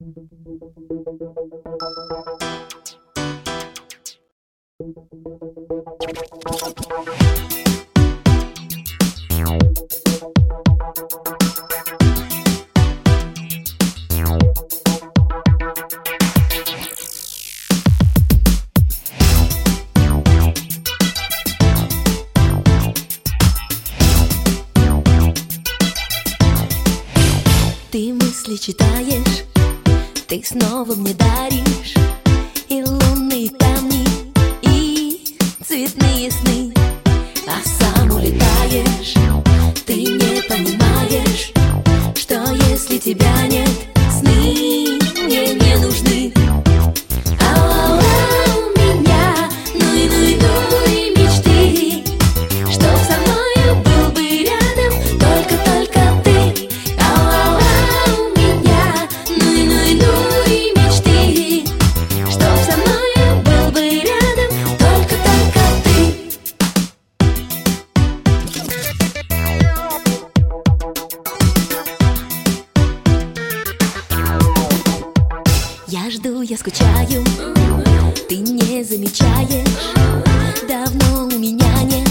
Ты мысли читаешь, ты снова мне даришь и лунные камни, и цветные сны, а сам улетаешь. Ты не понимаешь, что если тебя нет, сны мне не нужны. У меня ну и мечты, чтоб со мною был бы рядом только ты. У меня ну и мечты, чтоб со мною был бы рядом только ты. Я жду, я скучаю, ты не замечаешь, давно у меня нет